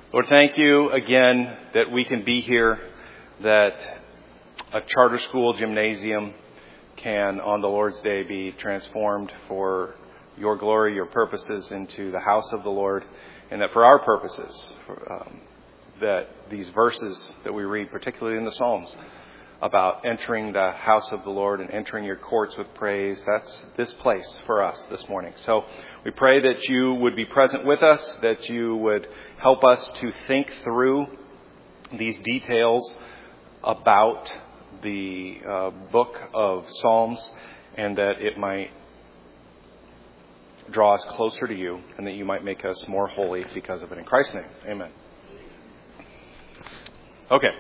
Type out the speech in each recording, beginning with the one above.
Lord, thank you again that we can be here, that a charter school gymnasium can, on the Lord's Day, be transformed for your glory, your purposes, into the house of the Lord, and that for our purposes, that these verses that we read, particularly in the Psalms, about entering the house of the Lord and entering your courts with praise, that's this place for us this morning. So we pray that you would be present with us, that you would help us to think through these details about the book of Psalms, and that it might draw us closer to you, and that you might make us more holy because of it. In Christ's name, amen. Okay.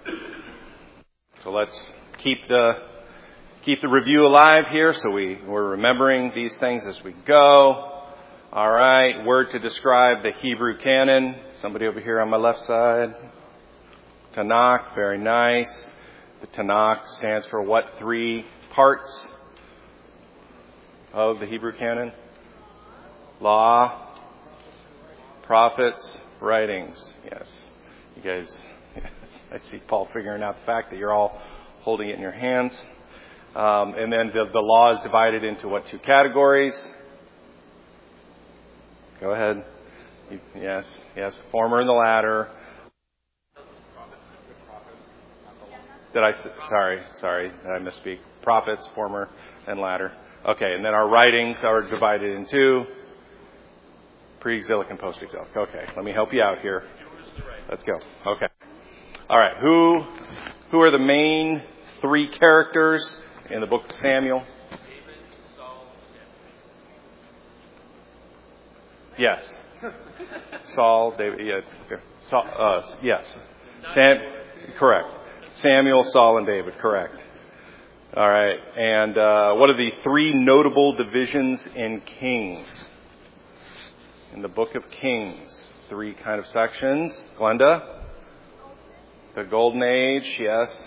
So let's keep the review alive here, so we're remembering these things as we go. All right, word to describe the Hebrew canon. Somebody over here on my left side. Tanakh, very nice. The Tanakh stands for what three parts of the Hebrew canon? Law, prophets, writings. Yes, you guys. I see Paul figuring out the fact that you're all holding it in your hands. And then the law is divided into what, two categories? Go ahead. Yes, former and the latter. Sorry, I misspeak. Prophets, former and latter. Okay, and then our writings are divided into pre-exilic and post-exilic. Okay, let me help you out here. Let's go. Okay. All right, who are the main three characters in the book of Samuel? David, Saul, yes. Saul, David, yes. Yes. Correct. Samuel, Saul, and David, correct. All right, and what are the three notable divisions in Kings? In the book of Kings, three kind of sections. Glenda? The Golden Age, yes.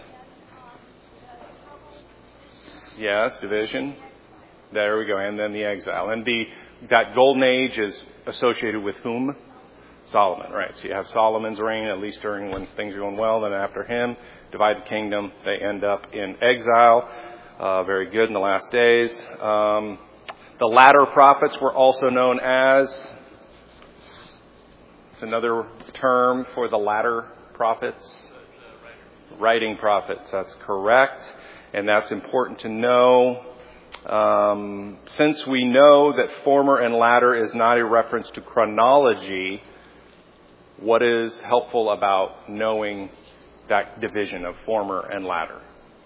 Yes, division. There we go. And then the exile. And that Golden Age is associated with whom? Solomon, right. So you have Solomon's reign, at least during when things are going well. Then after him, divide the kingdom. They end up in exile. Very good in the last days. The latter prophets were also known as, it's another term for the latter prophets. Writing prophets, that's correct. And that's important to know. Since we know that former and latter is not a reference to chronology, what is helpful about knowing that division of former and latter?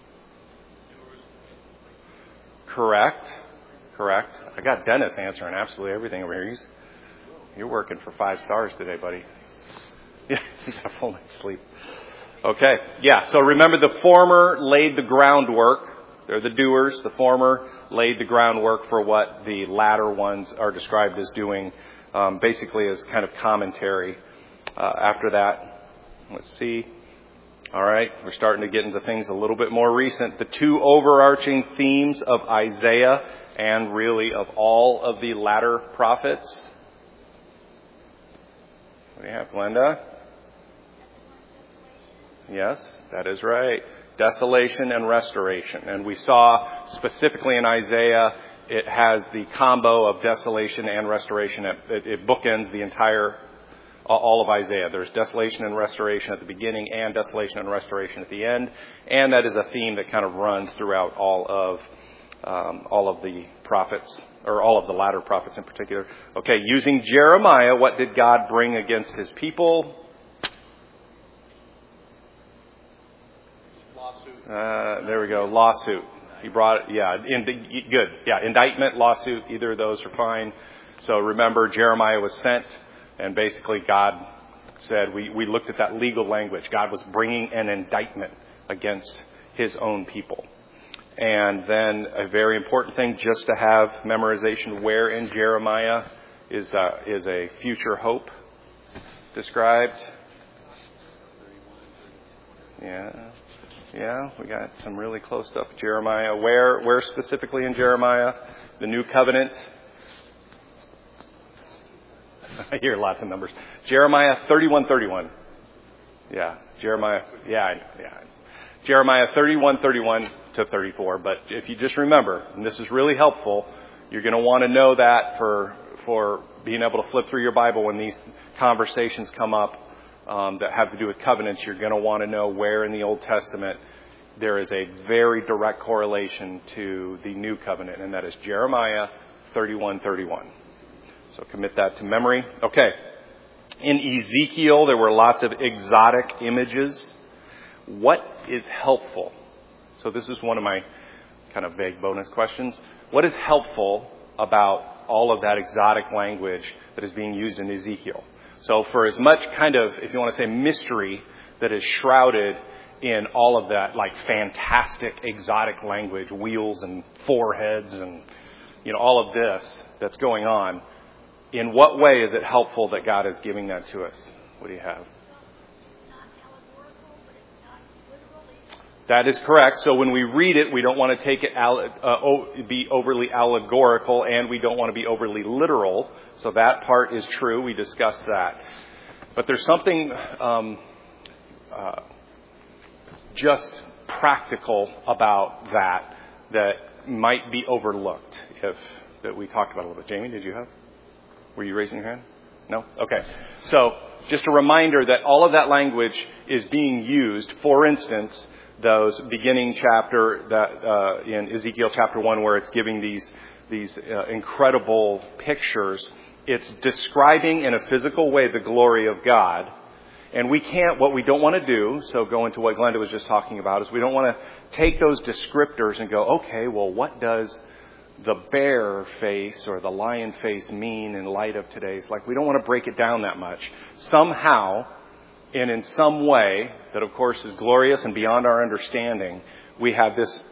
Correct. I got Dennis answering absolutely everything over here. You're working for 5 stars today, buddy. Yeah, he's got a full night's sleep. Okay, yeah, so remember the former laid the groundwork. They're the doers. The former laid the groundwork for what the latter ones are described as doing, basically as kind of commentary. After that, let's see. All right, we're starting to get into things a little bit more recent. The two overarching themes of Isaiah and really of all of the latter prophets. What do you have, Glenda? Yes, that is right. Desolation and restoration. And we saw specifically in Isaiah, it has the combo of desolation and restoration. It bookends the entire, all of Isaiah. There's desolation and restoration at the beginning and desolation and restoration at the end. And that is a theme that kind of runs throughout all of the prophets, or all of the latter prophets in particular. Okay, using Jeremiah, what did God bring against his people? There we go. Lawsuit. He brought it. Yeah. Good. Yeah. Indictment, lawsuit. Either of those are fine. So remember, Jeremiah was sent, and basically God said, we looked at that legal language. God was bringing an indictment against his own people. And then a very important thing just to have memorization, where in Jeremiah is a future hope described. Yeah, we got some really close stuff. Jeremiah. Where specifically in Jeremiah? The new covenant. I hear lots of numbers. Jeremiah 31:31. Yeah, Jeremiah. Yeah. Jeremiah 31:31 to 34. But if you just remember, and this is really helpful, you're going to want to know that for being able to flip through your Bible when these conversations come up that have to do with covenants. You're going to want to know where in the Old Testament there is a very direct correlation to the New Covenant, and that is Jeremiah 31:31. So commit that to memory. Okay. In Ezekiel, there were lots of exotic images. What is helpful? So this is one of my kind of vague bonus questions. What is helpful about all of that exotic language that is being used in Ezekiel? So for as much kind of, if you want to say, mystery that is shrouded in all of that, like fantastic exotic language, wheels and foreheads and, all of this that's going on, in what way is it helpful that God is giving that to us? What do you have? That is correct. So when we read it, we don't want to take it be overly allegorical, and we don't want to be overly literal. So that part is true. We discussed that. But there's something just practical about that might be overlooked that we talked about a little bit. Jamie, were you raising your hand? No? Okay. So just a reminder that all of that language is being used. For instance, those beginning chapter that in Ezekiel chapter 1, where it's giving these incredible pictures, it's describing in a physical way the glory of God. And what we don't want to do, so go into what Glenda was just talking about, is we don't want to take those descriptors and go, okay, well, what does the bear face or the lion face mean in light of today's? We don't want to break it down that much. Somehow, and in some way that, of course, is glorious and beyond our understanding, we have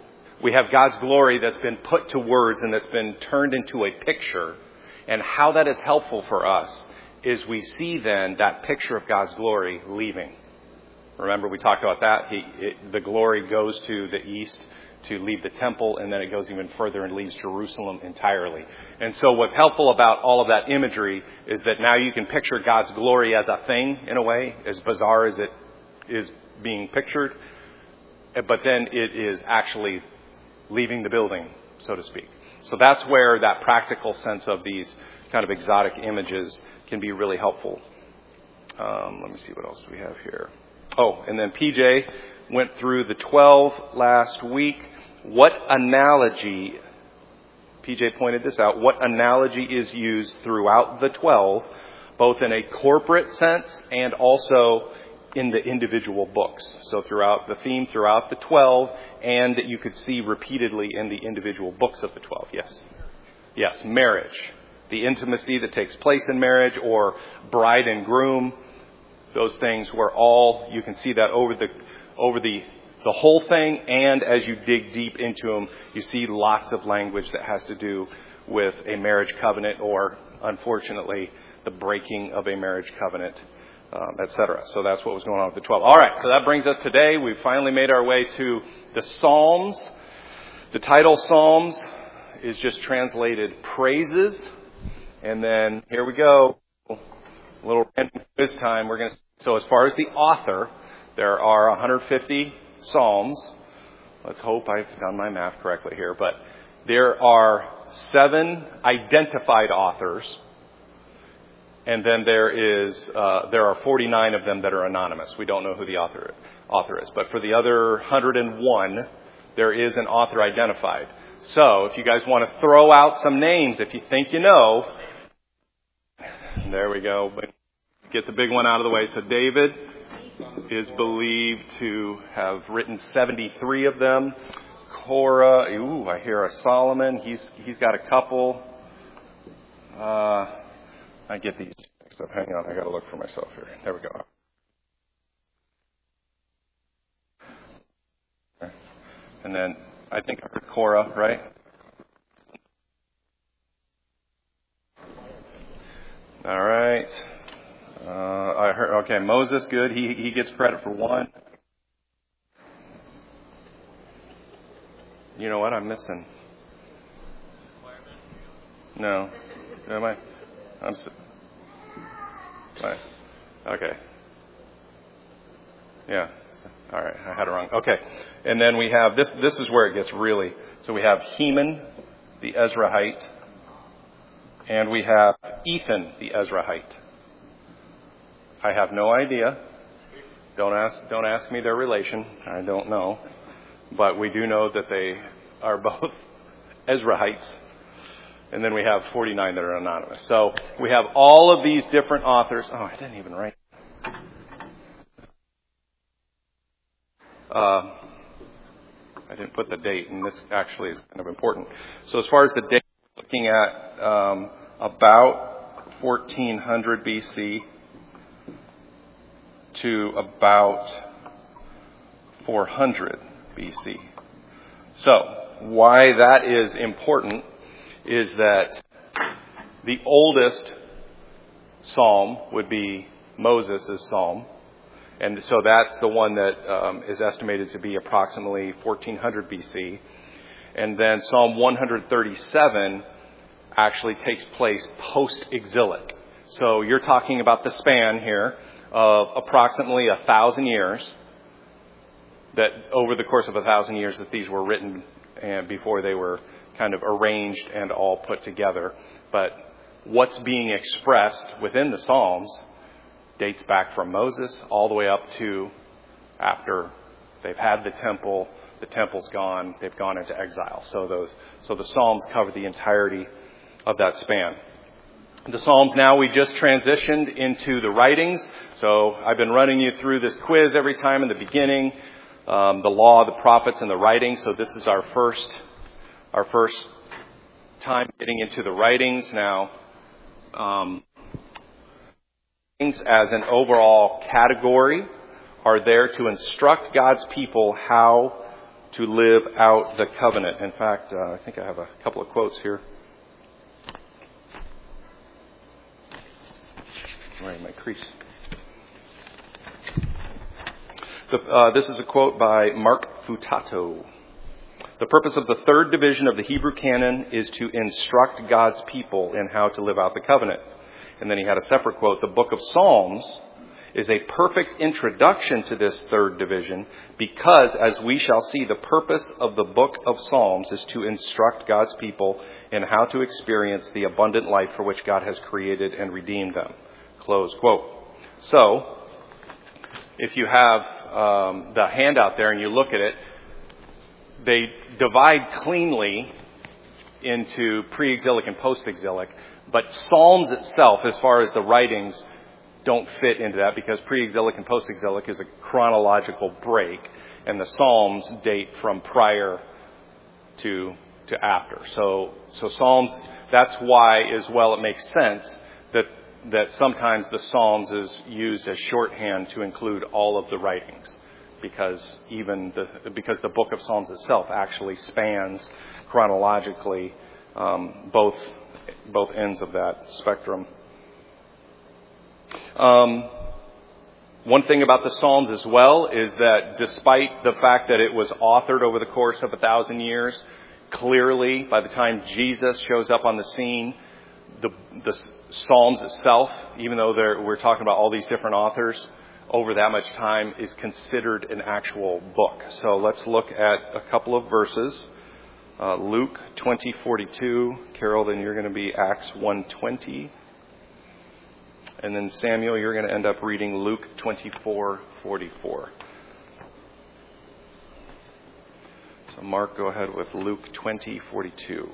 God's glory that's been put to words and that's been turned into a picture. And how that is helpful for us is we see then that picture of God's glory leaving. Remember, we talked about that. The glory goes to the east to leave the temple, and then it goes even further and leaves Jerusalem entirely. And so what's helpful about all of that imagery is that now you can picture God's glory as a thing, in a way, as bizarre as it is being pictured. But then it is actually leaving the building, so to speak. So that's where that practical sense of these kind of exotic images can be really helpful. Let me see what else we have here. Oh, and then PJ went through the 12 last week. What analogy, PJ pointed this out, what analogy is used throughout the 12, both in a corporate sense and also in the individual books? So throughout the theme, throughout the 12, and that you could see repeatedly in the individual books of the 12. Yes, marriage. The intimacy that takes place in marriage, or bride and groom. Those things were all, you can see that over the whole thing, and as you dig deep into them, you see lots of language that has to do with a marriage covenant, or, unfortunately, the breaking of a marriage covenant, etc. So that's what was going on with the 12. All right, so that brings us today. We've finally made our way to the Psalms. The title Psalms is just translated praises. And then here we go. A little random quiz time. So as far as the author, there are 150 Psalms. Let's hope I've done my math correctly here. But there are 7 identified authors. And then there are 49 of them that are anonymous. We don't know who the author is. But for the other 101, there is an author identified. So if you guys want to throw out some names, if you think you know, there we go. Get the big one out of the way. So David is believed to have written 73 of them. Korah, I hear a Solomon. He's got a couple. I get these mixed up. Hang on, I got to look for myself here. There we go. And then I think I heard Korah, right? All right. I heard. Okay, Moses, good. He gets credit for one. You know what? I'm missing. No. Am I? Right. Okay. Yeah. All right. I had it wrong. Okay. And then we have this. This is where it gets really. So we have Heman, the Ezrahite, and we have Ethan, the Ezrahite. I have no idea. Don't ask me their relation. I don't know. But we do know that they are both Ezrahites. And then we have 49 that are anonymous. So we have all of these different authors. Oh, I didn't even write. I didn't put the date, and this actually is kind of important. So as far as the date, we're looking at about 1400 BC to about 400 BC. So why that is important is that the oldest psalm would be Moses' psalm. And so that's the one that is estimated to be approximately 1400 BC. And then Psalm 137 actually takes place post-exilic. So you're talking about the span here of approximately 1,000 years, that over the course of 1,000 years that these were written and before they were kind of arranged and all put together. But what's being expressed within the Psalms dates back from Moses all the way up to after they've had the temple, the temple's gone, they've gone into exile. So the Psalms cover the entirety of that span. The Psalms now, we just transitioned into the writings. So I've been running you through this quiz every time in the beginning, the law, the prophets, and the writings. So this is our first time getting into the writings now. As an overall category are there to instruct God's people how to live out the covenant. In fact, I think I have a couple of quotes here. Right in my crease. This is a quote by Mark Futato. The purpose of the third division of the Hebrew canon is to instruct God's people in how to live out the covenant. And then he had a separate quote. The book of Psalms is a perfect introduction to this third division because, as we shall see, the purpose of the book of Psalms is to instruct God's people in how to experience the abundant life for which God has created and redeemed them. Close quote. So, if you have the handout there and you look at it, they divide cleanly into pre-exilic and post-exilic. But Psalms itself, as far as the writings, don't fit into that because pre-exilic and post-exilic is a chronological break, and the Psalms date from prior to after. So Psalms, that's why as well it makes sense that sometimes the Psalms is used as shorthand to include all of the writings, because because the book of Psalms itself actually spans chronologically both ends of that spectrum. One thing about the Psalms as well is that despite the fact that it was authored over the course of 1,000 years, clearly by the time Jesus shows up on the scene, the Psalms itself, even though we're talking about all these different authors, over that much time is considered an actual book. So let's look at a couple of verses. Luke 20:42. Carol, then you're going to be Acts 1:20. And then Samuel, you're going to end up reading Luke 24:44. So Mark, go ahead with Luke 20:42.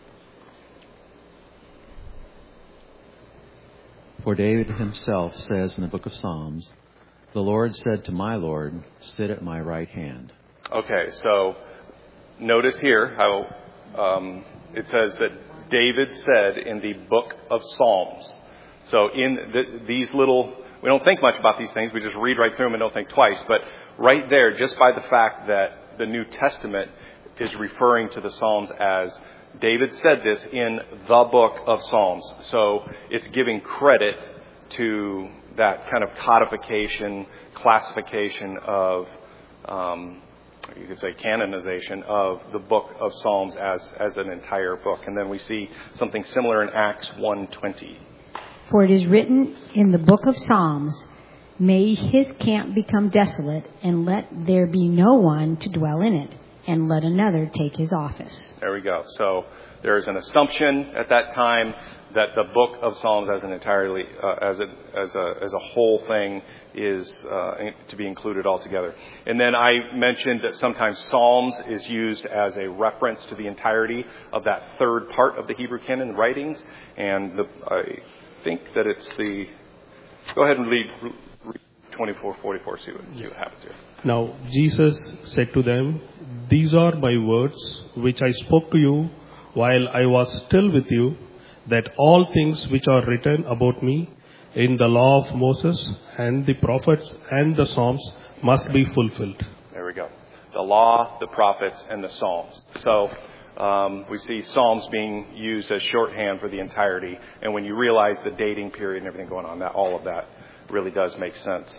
For David himself says in the book of Psalms, "The Lord said to my Lord, sit at my right hand." Okay, so notice here how it says that David said in the book of Psalms. So in these little, we don't think much about these things. We just read right through them and don't think twice. But right there, just by the fact that the New Testament is referring to the Psalms as David said this in the book of Psalms. So it's giving credit to that kind of codification, classification of, you could say canonization of the book of Psalms as an entire book. And then we see something similar in Acts 1:20. For it is written in the book of Psalms, may his camp become desolate, and let there be no one to dwell in it, and let another take his office. There we go. So there is an assumption at that time that the book of Psalms as an entirely, as a whole thing is to be included altogether. And then I mentioned that sometimes Psalms is used as a reference to the entirety of that third part of the Hebrew canon writings. And I think that it's the... Go ahead and read 24:44. See what happens here. Now Jesus said to them, these are my words which I spoke to you while I was still with you, that all things which are written about me in the law of Moses and the prophets and the Psalms must be fulfilled. There we go. The law, the prophets, and the Psalms. So we see Psalms being used as shorthand for the entirety. And when you realize the dating period and everything going on, that all of that really does make sense.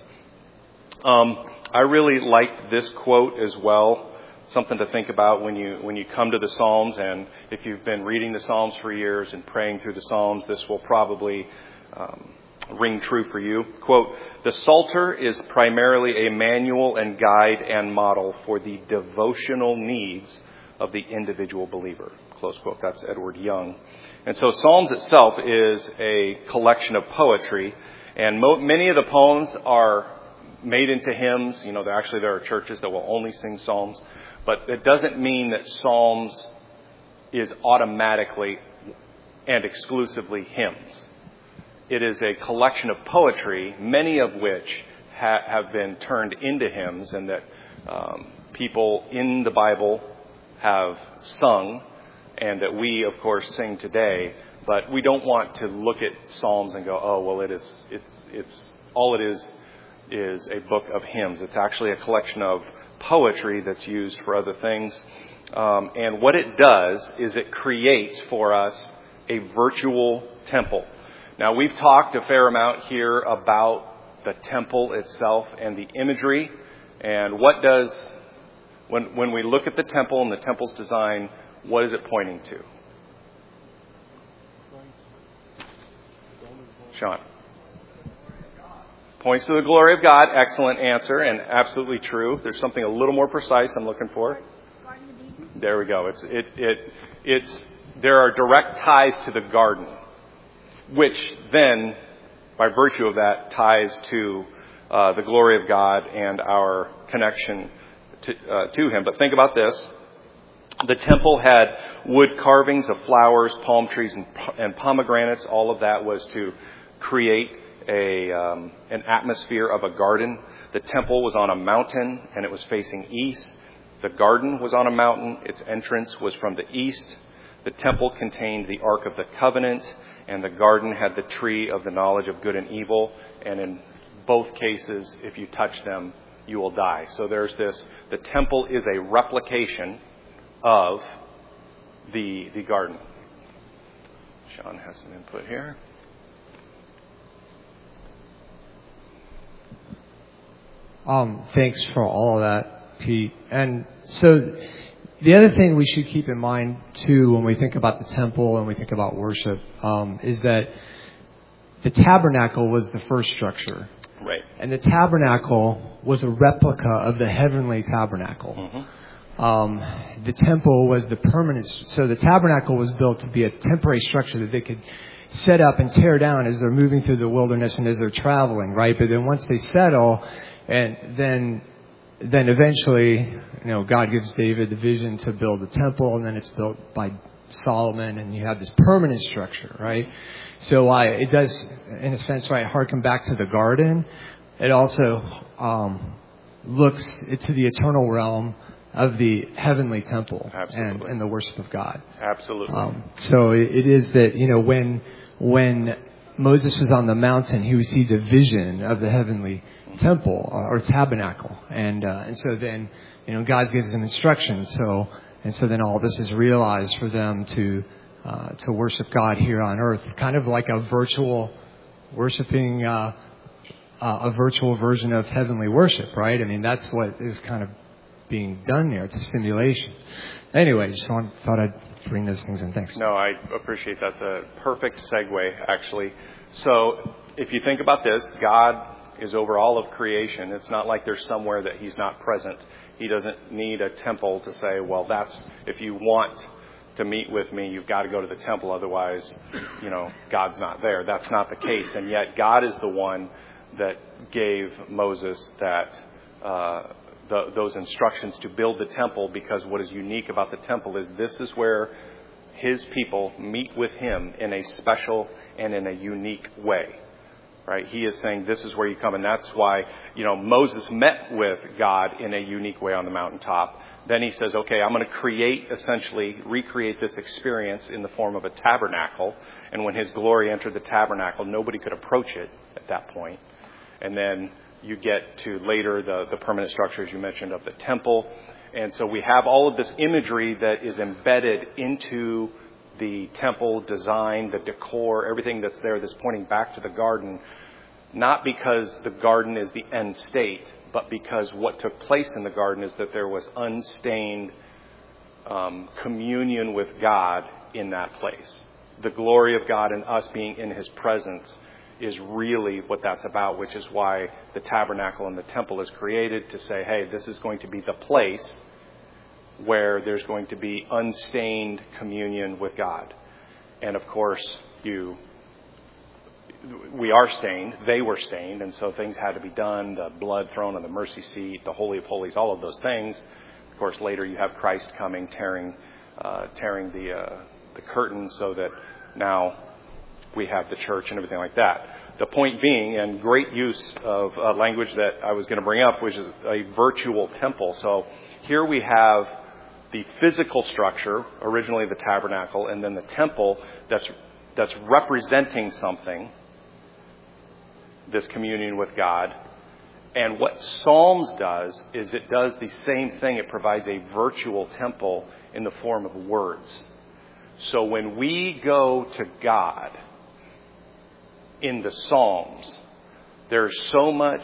I really liked this quote as well. Something to think about when you come to the Psalms, and if you've been reading the Psalms for years and praying through the Psalms, this will probably ring true for you. Quote, the Psalter is primarily a manual and guide and model for the devotional needs of the individual believer. Close quote. That's Edward Young. And so Psalms itself is a collection of poetry, and many of the poems are made into hymns. You know, there are churches that will only sing Psalms. But it doesn't mean that Psalms is automatically and exclusively hymns. It is a collection of poetry, many of which have been turned into hymns, and that people in the Bible have sung, and that we, of course, sing today. But we don't want to look at Psalms and go, oh, well, it's all it is a book of hymns. It's actually a collection of poetry that's used for other things. And what it does is it creates for us a virtual temple. Now, we've talked a fair amount here about the temple itself and the imagery. And what does, when we look at the temple and the temple's design, what is it pointing to? Sean. Points to the glory of God. Excellent answer, and absolutely true. There's something a little more precise I'm looking for. There we go. There are direct ties to the garden, which then, by virtue of that, ties to the glory of God and our connection to Him. But think about this. The temple had wood carvings of flowers, palm trees, and pomegranates. All of that was to create an atmosphere of a garden. The temple was on a mountain and it was facing east. The garden was on a mountain. Its entrance was from the east. The temple contained the Ark of the Covenant, and the garden had the tree of the knowledge of good and evil. And in both cases, if you touch them, you will die. So there's this. The temple is a replication of the garden. Sean has some input here. Thanks for all of that, Pete. And so the other thing we should keep in mind, too, when we think about the temple and we think about worship, is that the tabernacle was the first structure. Right. And the tabernacle was a replica of the heavenly tabernacle. Mm-hmm. The temple was the permanent. So the tabernacle was built to be a temporary structure that they could set up and tear down as they're moving through the wilderness and as they're traveling, right? But then once they settle, and then eventually, God gives David the vision to build the temple, and then it's built by Solomon, and you have this permanent structure, right? So it does, in a sense, right, harken back to the garden. It also looks to the eternal realm of the heavenly temple and the worship of God. Absolutely. So it is that, when Moses was on the mountain, he received a vision of the heavenly temple or tabernacle, and so then God gives them instructions. So then all this is realized for them to worship God here on earth, kind of like a virtual worshiping, a virtual version of heavenly worship, right? I mean, that's what is kind of being done there. It's a simulation. Anyway, just thought I'd bring those things in. Thanks. No, I appreciate that's a perfect segue, actually. So if you think about this, God is over all of creation. It's not like there's somewhere that he's not present. He doesn't need a temple to say, well, that's, if you want to meet with me, you've got to go to the temple. Otherwise, God's not there. That's not the case. And yet God is the one that gave Moses those instructions to build the temple, because what is unique about the temple is this is where his people meet with him in a special and in a unique way. Right? He is saying this is where you come, and that's why, Moses met with God in a unique way on the mountaintop. Then he says, okay, I'm going to recreate this experience in the form of a tabernacle. And when his glory entered the tabernacle, nobody could approach it at that point. And then you get to later the permanent structure, as you mentioned, of the temple. And so we have all of this imagery that is embedded into the temple design, the decor, everything that's there that's pointing back to the garden, not because the garden is the end state, but because what took place in the garden is that there was unstained communion with God in that place. The glory of God and us being in his presence is really what that's about, which is why the tabernacle and the temple is created, to say, hey, this is going to be the place where there's going to be unstained communion with God. And of course, we are stained, they were stained, and so things had to be done, the blood thrown on the mercy seat, the Holy of Holies, all of those things. Of course, later you have Christ coming, tearing the curtain, so that now we have the church and everything like that. The point being, and great use of language that I was going to bring up, which is a virtual temple. So here we have the physical structure, originally the tabernacle, and then the temple that's representing something, this communion with God. And what Psalms does is it does the same thing. It provides a virtual temple in the form of words. So when we go to God in the Psalms, there's so much,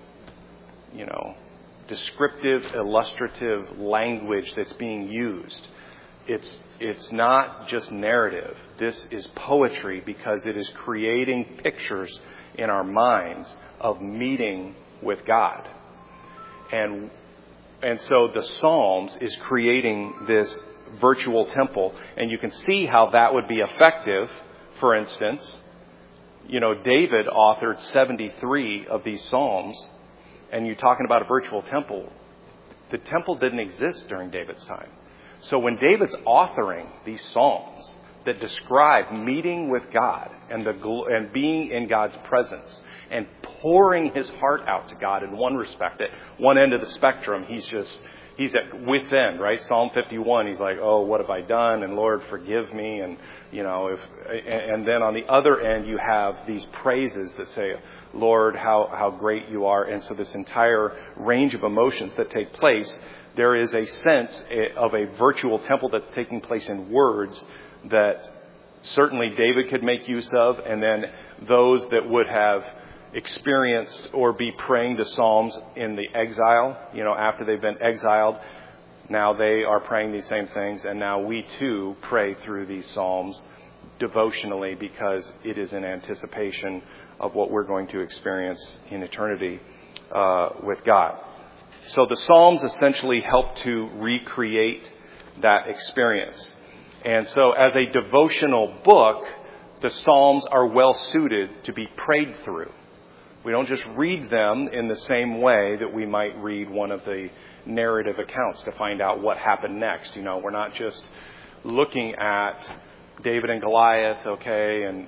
descriptive, illustrative language that's being used. It's not just narrative. This is poetry, because it is creating pictures in our minds of meeting with God. And so the Psalms is creating this virtual temple, and you can see how that would be effective. For instance, David authored 73 of these Psalms, and you're talking about a virtual temple. The temple didn't exist during David's time. So when David's authoring these Psalms that describe meeting with God and being in God's presence and pouring his heart out to God in one respect, at one end of the spectrum, he's at wit's end, right? Psalm 51, he's like, oh, what have I done? And Lord, forgive me. And, and then on the other end, you have these praises that say, Lord, how great you are. And so this entire range of emotions that take place, there is a sense of a virtual temple that's taking place in words that certainly David could make use of. And then those that would have experienced or be praying the Psalms in the exile, after they've been exiled, now they are praying these same things. And now we too pray through these Psalms devotionally, because it is in anticipation of what we're going to experience in eternity with God. So the Psalms essentially help to recreate that experience. And so as a devotional book, the Psalms are well suited to be prayed through. We don't just read them in the same way that we might read one of the narrative accounts to find out what happened next. We're not just looking at David and Goliath, okay, and,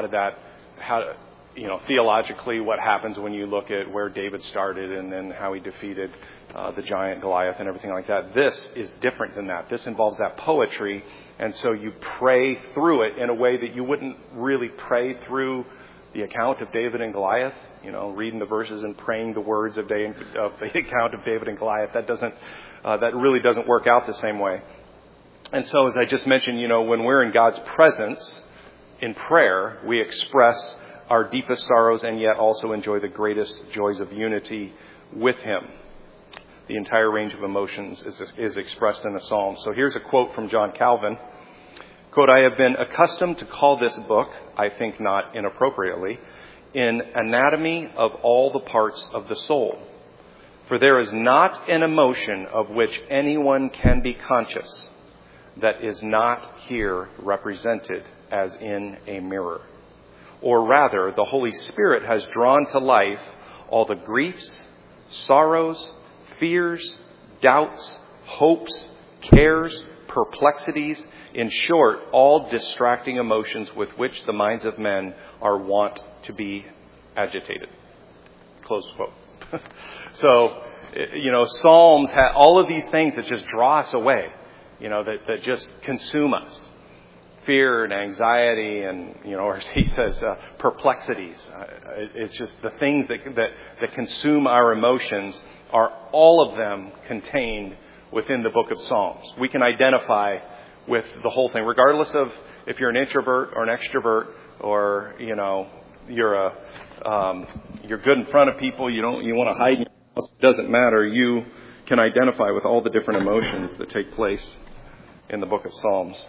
theologically what happens when you look at where David started and then how he defeated the giant Goliath and everything like that. This is different than that. This involves that poetry, and so you pray through it in a way that you wouldn't really pray through the account of David and Goliath, reading the verses and praying the words of the account of David and Goliath. That really doesn't work out the same way. And so, as I just mentioned, when we're in God's presence in prayer, we express our deepest sorrows and yet also enjoy the greatest joys of unity with him. The entire range of emotions is expressed in the Psalms. So here's a quote from John Calvin. Quote, I have been accustomed to call this book, I think not inappropriately, an anatomy of all the parts of the soul. For there is not an emotion of which anyone can be conscious that is not here represented as in a mirror. Or rather, the Holy Spirit has drawn to life all the griefs, sorrows, fears, doubts, hopes, cares, perplexities, in short, all distracting emotions with which the minds of men are wont to be agitated. Close quote. So, Psalms have all of these things that just draw us away, that just consume us. Fear and anxiety and, or as he says, perplexities. It's just the things that consume our emotions are all of them contained within the book of Psalms. We can identify with the whole thing, regardless of if you're an introvert or an extrovert, or you're good in front of people. You want to hide in your house. It doesn't matter. You can identify with all the different emotions that take place in the book of Psalms.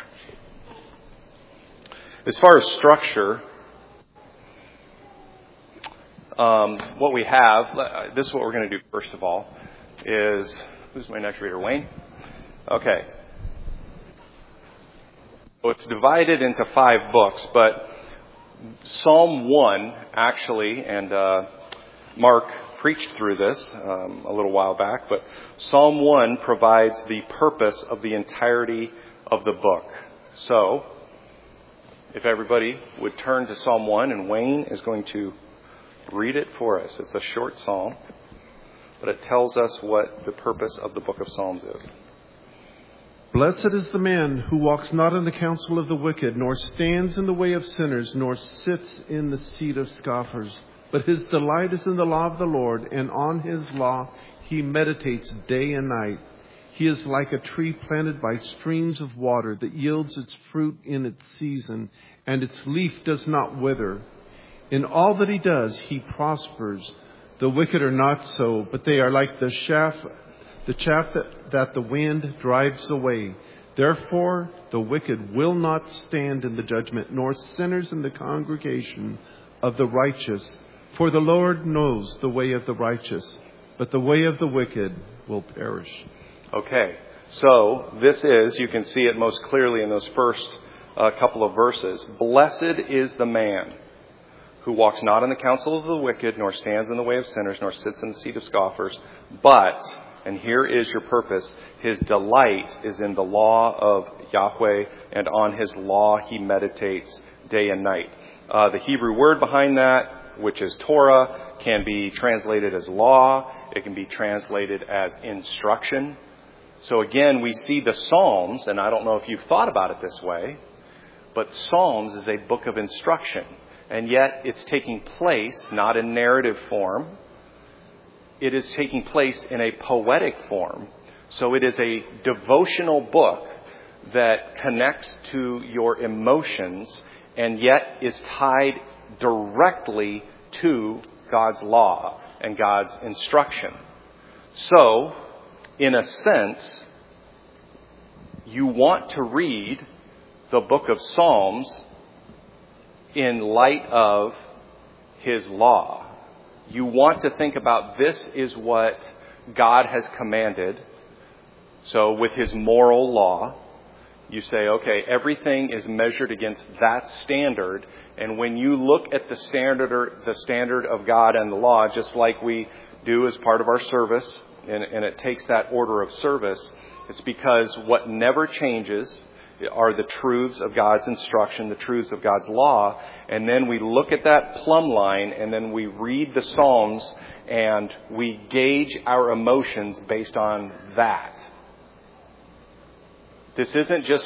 As far as structure, what we have, this is what we're going to do first of all, is, who's my next reader, Wayne? Okay. So it's divided into 5 books, but Psalm 1 actually, and Mark preached through this a little while back, but Psalm 1 provides the purpose of the entirety of the book. So, if everybody would turn to Psalm 1, and Wayne is going to read it for us. It's a short psalm, but it tells us what the purpose of the book of Psalms is. Blessed is the man who walks not in the counsel of the wicked, nor stands in the way of sinners, nor sits in the seat of scoffers. But his delight is in the law of the Lord, and on his law he meditates day and night. He is like a tree planted by streams of water that yields its fruit in its season, and its leaf does not wither. In all that he does, he prospers. The wicked are not so, but they are like the chaff that the wind drives away. Therefore, the wicked will not stand in the judgment, nor sinners in the congregation of the righteous. For the Lord knows the way of the righteous, but the way of the wicked will perish. Okay, so this is, you can see it most clearly in those first couple of verses. Blessed is the man who walks not in the counsel of the wicked, nor stands in the way of sinners, nor sits in the seat of scoffers, but, and here is your purpose, his delight is in the law of Yahweh, and on his law he meditates day and night. The Hebrew word behind that, which is Torah, can be translated as law. It can be translated as instruction. So again, we see the Psalms, and I don't know if you've thought about it this way, but Psalms is a book of instruction. And yet it's taking place not in narrative form. It is taking place in a poetic form. So it is a devotional book that connects to your emotions and yet is tied directly to God's law and God's instruction. So, in a sense, you want to read the book of Psalms in light of his law. You want to think about this is what God has commanded. So with his moral law, you say, okay, everything is measured against that standard. And when you look at the standard of God and the law, just like we do as part of our service, and it takes that order of service, it's because what never changes are the truths of God's instruction, the truths of God's law. And then we look at that plumb line, and then we read the Psalms, and we gauge our emotions based on that. This isn't just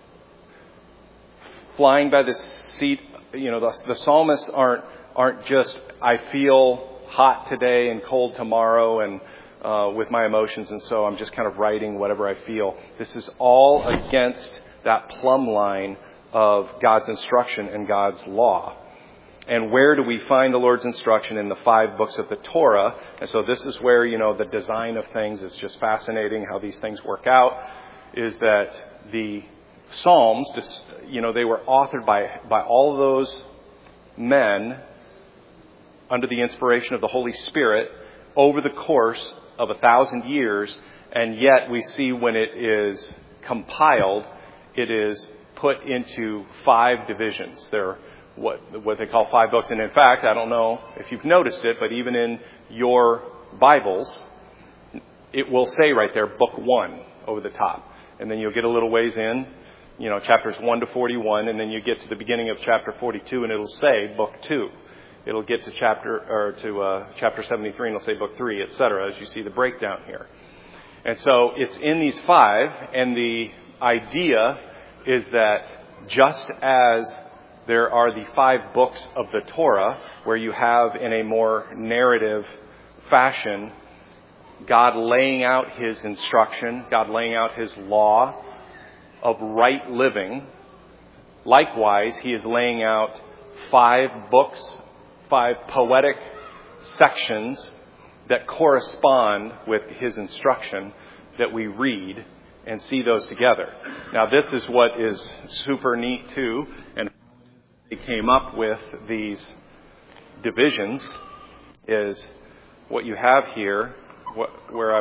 flying by the seat. The psalmists aren't just, I feel hot today and cold tomorrow and with my emotions, and so I'm just kind of writing whatever I feel. This is all against that plumb line of God's instruction and God's law. And where do we find the Lord's instruction? In the 5 books of the Torah. And so this is where, the design of things is just fascinating, how these things work out, is that the Psalms, they were authored by all of those men under the inspiration of the Holy Spirit over the course of 1,000 years, and yet we see when it is compiled, it is put into 5 divisions. They're what they call 5 books. And in fact, I don't know if you've noticed it, but even in your Bibles, it will say right there, Book 1 over the top. And then you'll get a little ways in, chapters 1 to 41, and then you get to the beginning of chapter 42, and it'll say Book 2. It'll get to chapter 73, and it'll say Book 3, etc., as you see the breakdown here. And so it's in these 5, and the idea is that just as there are the 5 books of the Torah, where you have in a more narrative fashion God laying out His instruction, God laying out His law of right living. Likewise, He is laying out 5 books, 5 poetic sections that correspond with His instruction that we read and see those together. Now, this is what is super neat too, and they came up with these divisions is what you have here, where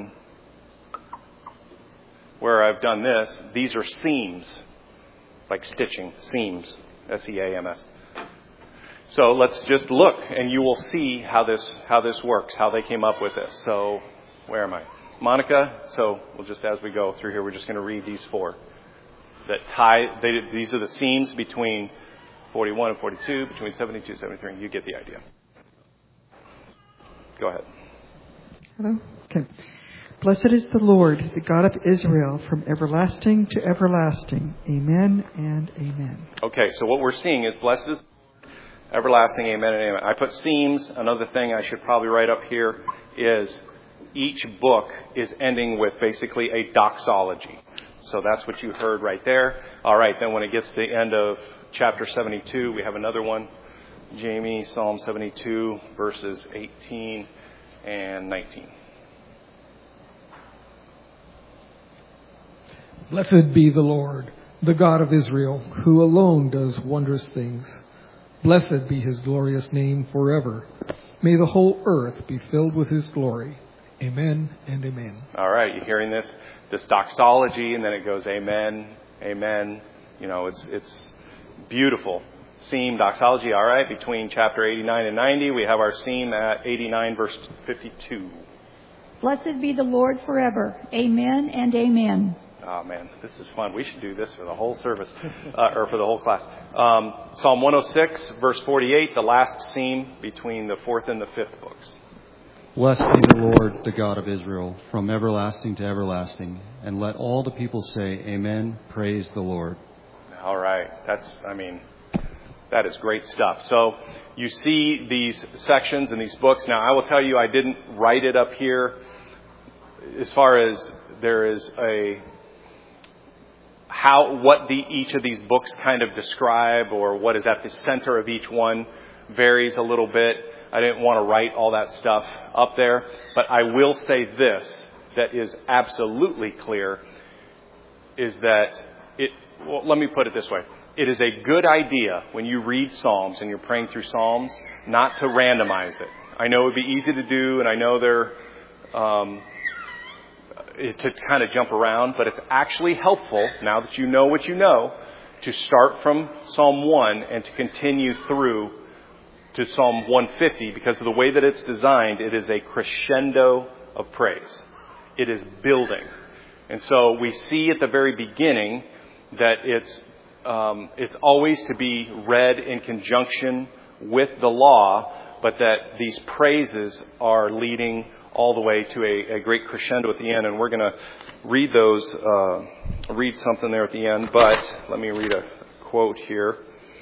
I've done this. These are seams, like stitching, seams, S-E-A-M-S. So let's just look, and you will see how this works, how they came up with this. So, where am I? Monica, so we'll just, as we go through here, we're just going to read these 4 that tie. These are the seams between 41 and 42, between 72 and 73. You get the idea. Go ahead. Hello? Okay. Blessed is the Lord, the God of Israel, from everlasting to everlasting. Amen and amen. Okay, so what we're seeing is blessed is everlasting, amen and amen. I put seams. Another thing I should probably write up here is each book is ending with basically a doxology. So that's what you heard right there. All right, then when it gets to the end of chapter 72, we have another one. Jamie, Psalm 72, verses 18 and 19. Blessed be the Lord, the God of Israel, who alone does wondrous things. Blessed be His glorious name forever. May the whole earth be filled with His glory. Amen and amen. All right, you hearing this doxology, and then it goes amen, amen. It's beautiful. Seam, doxology, all right. Between chapter 89 and 90, we have our seam at 89, verse 52. Blessed be the Lord forever. Amen and amen. Oh, man, this is fun. We should do this for the whole service, or for the whole class. Psalm 106, verse 48, the last seam between the 4th and the 5th books. Blessed be the Lord, the God of Israel, from everlasting to everlasting. And let all the people say, Amen, praise the Lord. All right. That is great stuff. So you see these sections in these books. Now, I will tell you, I didn't write it up here as far as there is what each of these books kind of describe, or what is at the center of each one varies a little bit. I didn't want to write all that stuff up there, but I will say this that is absolutely clear is that let me put it this way. It is a good idea when you read Psalms and you're praying through Psalms not to randomize it. I know it would be easy to do, and I know they're to kind of jump around, but it's actually helpful, now that you know what you know, to start from Psalm 1 and to continue through to Psalm 150, because of the way that it's designed, it is a crescendo of praise. It is building. And so we see at the very beginning that it's always to be read in conjunction with the law, but that these praises are leading all the way to a great crescendo at the end. And we're going to read read something there at the end, but let me read a quote here.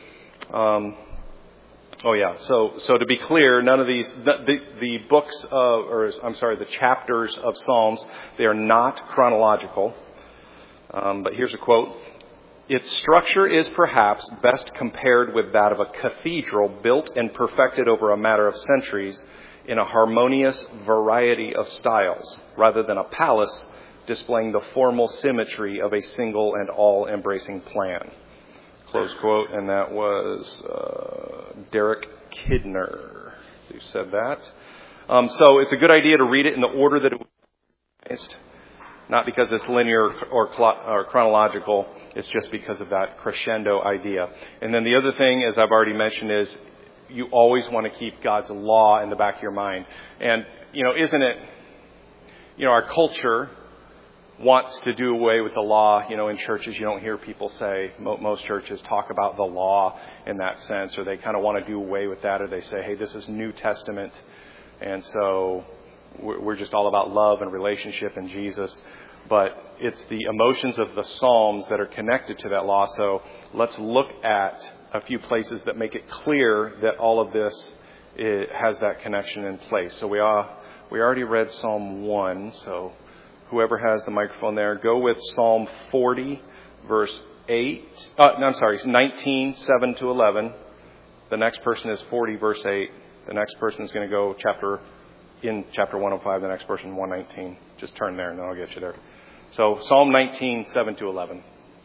So to be clear, none of these, the books the chapters of Psalms, they are not chronological. But here's a quote. Its structure is perhaps best compared with that of a cathedral built and perfected over a matter of centuries in a harmonious variety of styles, rather than a palace displaying the formal symmetry of a single and all-embracing plan. Close quote, and that was Derek Kidner who said that. So it's a good idea to read it in the order that it was, not because it's linear or chronological. It's just because of that crescendo idea. And then the other thing, as I've already mentioned, is you always want to keep God's law in the back of your mind. And, isn't it, our culture wants to do away with the law. In churches, you don't hear people say, most churches talk about the law in that sense, or they kind of want to do away with that, or they say, hey, this is New Testament, and so we're just all about love and relationship and Jesus. But it's the emotions of the Psalms that are connected to that law. So let's look at a few places that make it clear that all of this has that connection in place. So we already read Psalm 1, so whoever has the microphone there, go with Psalm 40, verse 19, 7 to 11. The next person is 40, verse 8. The next person is going to go chapter 105. The next person, 119. Just turn there and then I'll get you there. So Psalm 19, 7 to 11.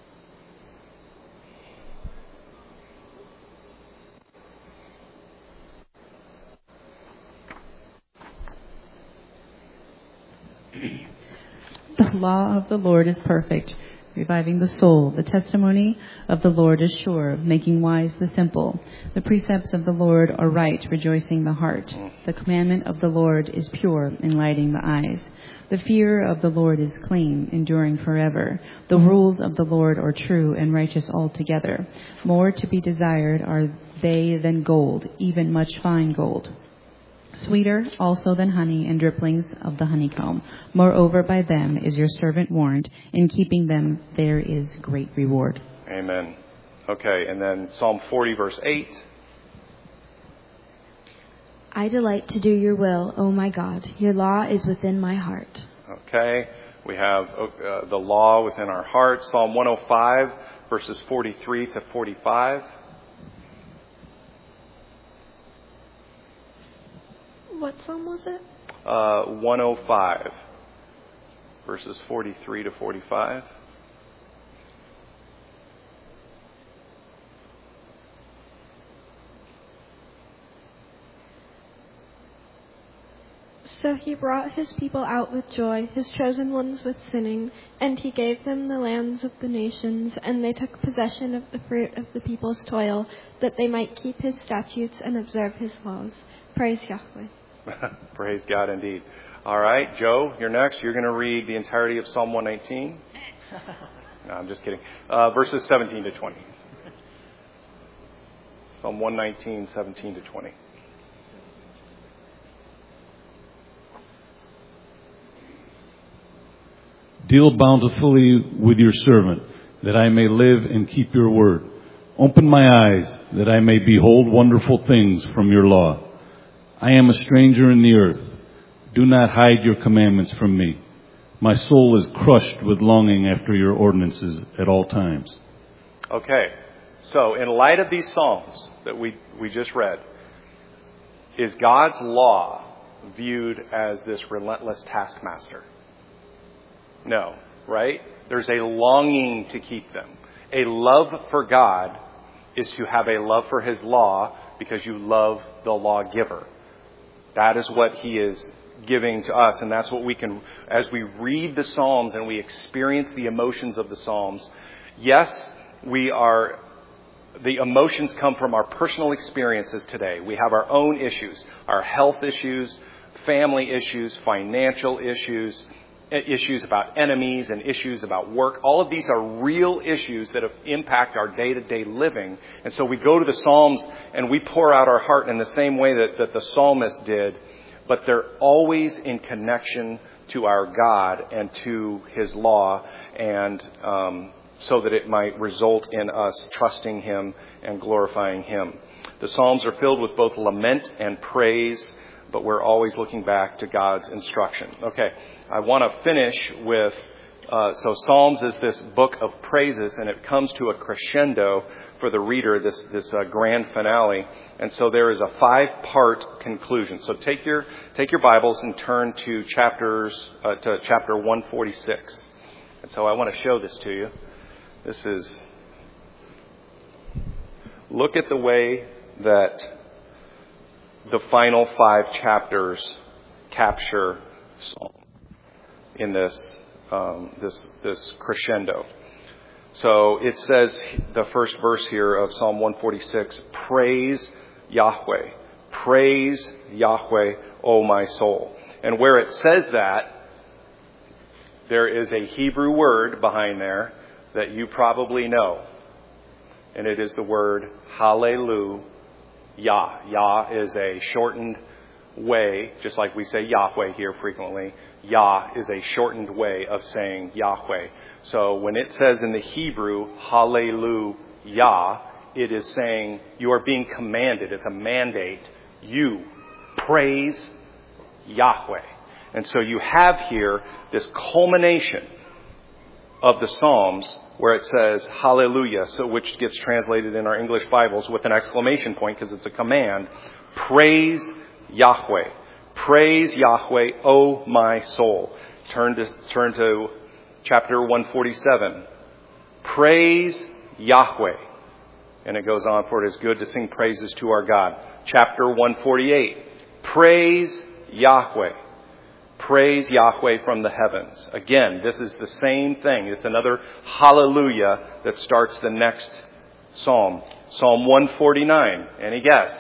The law of the Lord is perfect, reviving the soul. The testimony of the Lord is sure, making wise the simple. The precepts of the Lord are right, rejoicing the heart. The commandment of the Lord is pure, enlightening the eyes. The fear of the Lord is clean, enduring forever. The rules of the Lord are true and righteous altogether. More to be desired are they than gold, even much fine gold. Sweeter also than honey and dripplings of the honeycomb. Moreover, by them is your servant warned. In keeping them, there is great reward. Amen. Okay, and then Psalm 40, verse 8. I delight to do your will, O my God. Your law is within my heart. Okay, we have the law within our heart. Psalm 105, verses 43 to 45. What psalm was it? 105, verses 43 to 45. So he brought his people out with joy, his chosen ones with singing, and he gave them the lands of the nations, and they took possession of the fruit of the people's toil, that they might keep his statutes and observe his laws. Praise Yahweh. Praise God indeed. All right, Joe, you're next. You're going to read the entirety of Psalm 119. No, I'm just kidding. Verses 17 to 20. Psalm 119, 17 to 20. Deal bountifully with your servant, that I may live and keep your word. Open my eyes, that I may behold wonderful things from your law. I am a stranger in the earth. Do not hide your commandments from me. My soul is crushed with longing after your ordinances at all times. Okay, so in light of these Psalms that we just read, is God's law viewed as this relentless taskmaster? No, right? There's a longing to keep them. A love for God is to have a love for his law because you love the lawgiver. That is what he is giving to us, and that's what we can, as we read the Psalms and we experience the emotions of the Psalms, yes, the emotions come from our personal experiences today. We have our own issues, our health issues, family issues, financial issues, issues about enemies and issues about work. All of these are real issues that impact our day-to-day living. And so we go to the Psalms and we pour out our heart in the same way that the psalmist did, but they're always in connection to our God and to his law, and so that it might result in us trusting him and glorifying him. The Psalms are filled with both lament and praise, but we're always looking back to God's instruction. Okay, I want to finish with So Psalms is this book of praises, and it comes to a crescendo for the reader, this grand finale. And so there is a 5-part conclusion. So take your Bibles and turn to chapter 146. And so I want to show this to you. Look at the way that the final 5 chapters capture Psalm in this crescendo. So it says, the first verse here of Psalm 146, praise Yahweh. Praise Yahweh, O my soul. And where it says that, there is a Hebrew word behind there that you probably know. And it is the word hallelujah. Yah is a shortened way, just like we say Yahweh here frequently. Yah is a shortened way of saying Yahweh. So when it says in the Hebrew, hallelujah, it is saying you are being commanded. It's a mandate. You praise Yahweh. And so you have here this culmination of the Psalms where it says hallelujah, so which gets translated in our English Bibles with an exclamation point because it's a command. Praise Yahweh. Praise Yahweh, O my soul. Turn to chapter 147. Praise Yahweh. And it goes on, for it is good to sing praises to our God. Chapter 148. Praise Yahweh. Praise Yahweh from the heavens. Again, this is the same thing. It's another hallelujah that starts the next psalm. Psalm 149. Any guess?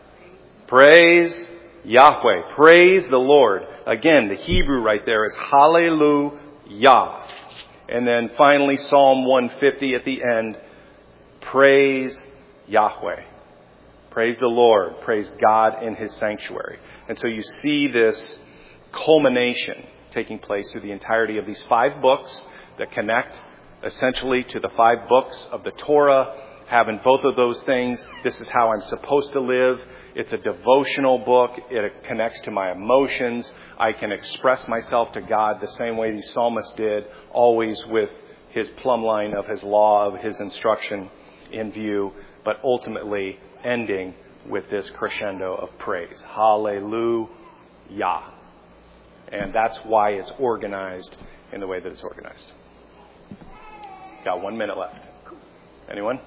Praise Yahweh. Praise the Lord. Again, the Hebrew right there is hallelujah. And then finally, Psalm 150 at the end. Praise Yahweh. Praise the Lord. Praise God in His sanctuary. And so you see this culmination taking place through the entirety of these 5 books that connect essentially to the 5 books of the Torah. Having both of those things, this is how I'm supposed to live. It's a devotional book. It connects to my emotions. I can express myself to God the same way the psalmist did, always with his plumb line of his law, of his instruction in view, but ultimately ending with this crescendo of praise. Hallelujah. And that's why it's organized in the way that it's organized. Got 1 minute left. Anyone?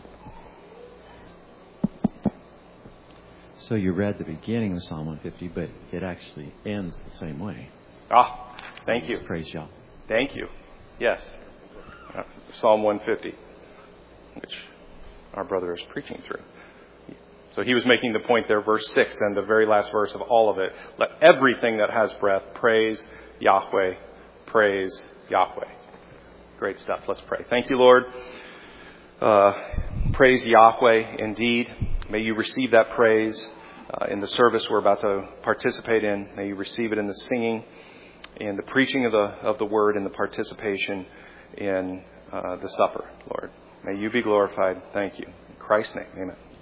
So you read the beginning of Psalm 150, but it actually ends the same way. Thank you. Praise Yah. Thank you. Yes. Psalm 150, which our brother is preaching through. So he was making the point there, verse 6, then the very last verse of all of it. Let everything that has breath praise Yahweh. Praise Yahweh. Great stuff. Let's pray. Thank you, Lord. Praise Yahweh indeed. May you receive that praise in the service we're about to participate in. May you receive it in the singing, in the preaching of the word, and the participation in the supper, Lord. May you be glorified. Thank you. In Christ's name, amen.